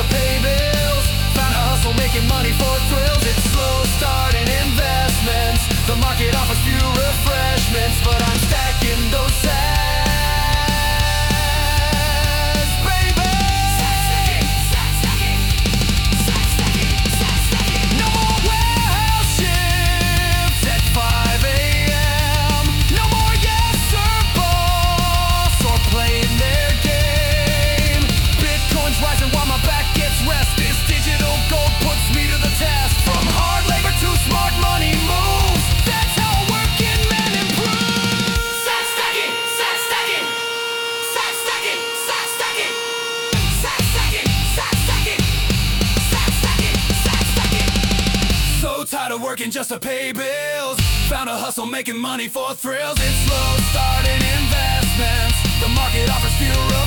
to pay bills. Found a hustle making money for thrills. It's slow starting investments. The market offers few refreshments, but I'm stacking those sats, baby. No more warehouse shifts at 5 a.m. No more yes sir boss or playing their game. Bitcoin's rising while my back gets rest. This digital gold puts me to the test. From hard labor to smart money moves, that's how a working man improves. Sat stacking, sat stacking, sat stacking, sat stacking, sat stacking, sat stacking, sat stacking, sat stacking. So tired of working just to pay bills. Found a hustle making money for thrills. It's slow starting investments. The market offers few